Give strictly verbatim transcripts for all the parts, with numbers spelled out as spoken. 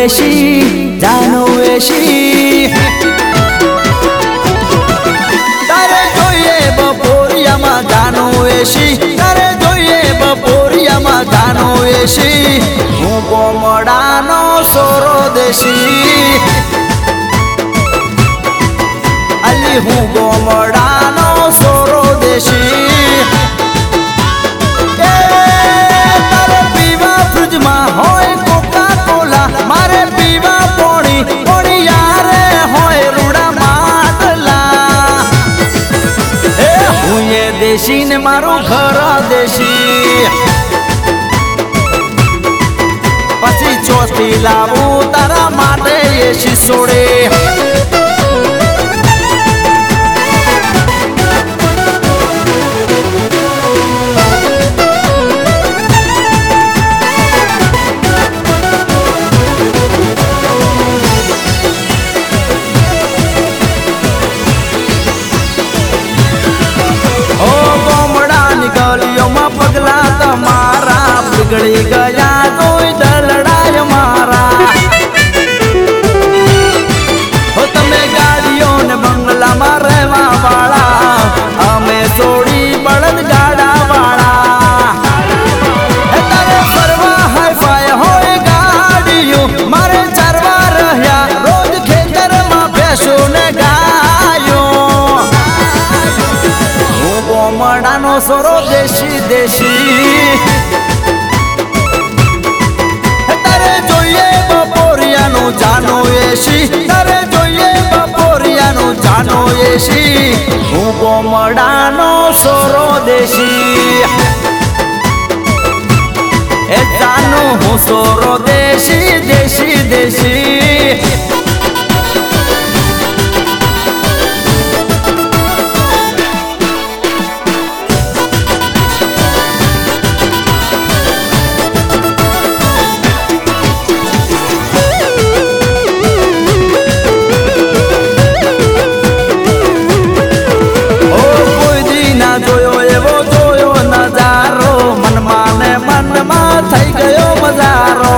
એસી જાનો એસી તારે જોઈએ બપોરિયામાં જાનો એસી તારે જોઈએ બપોરિયામાં જાનો એસી હું ગોમડાનો સોરો દેશી અલી હું ગોમડાનો સોરો દેશી હોય કોકા કોલા મારે પીવા પોણી પોણી યારે હોય રૂડા માટલા એ હું એ દેશી ને મારું ઘર દેશી પછી ચોથી લાવું તારા માટે એસી સોડે પગલા તમારા પીગળી ગયા તોય દલડાય મારા હો તમે ગાડીઓ ને બંગલામાં રહેવા વાળા અમે છોડી બળદ ગાડા વાળા તારે ફરવા હાઈફાઈ હોય ગાડીઓ મારે ચરવા રહ્યા રોજ ખેતરમાં ભેંસો ને ગાયો હું ગોમડાનો સોરો દેશી દેશી તારે જોઈએ બપોરિયાનું જાનો એસી તારે જોઈએ બપોરિયાનું જાનો એસી હું ગોમડાનો સોરો દેશી એ જાનો હું સોરો દેશી દેશી દેશી થઈ ગયો મજારો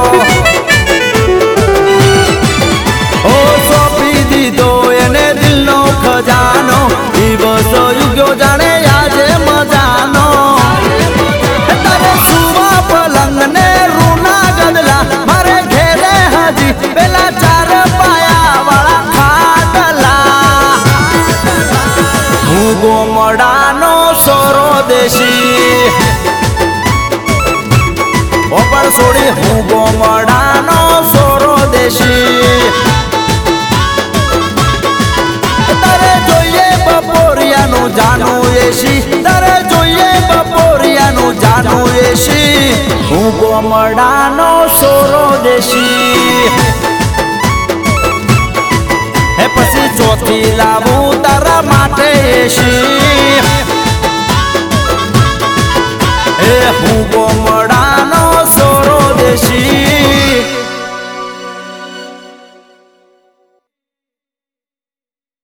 ઓ સોંપી દીધો એને દિલનો ખજાનો દિવસ યુગ્યો જાણે આજે મજાનો તારે સુવા પલંગ ને રૂના ગદલા મારે ઘેરે હજી પેલા ચાર પાયા વાળા ખાટલા હું ગોમડાનો સોરો દેશી ઓપર છોડી હું ગોમડાનો સોરો દેશી તારે જોઈએ બપોરિયાનું જાનું એસી તારે જોઈએ બપોરિયાનું જાનું એસી હું ગોમડાનો સોરો દેશી હે પછી ચોથી લાવું તારા માટે એસી એ હું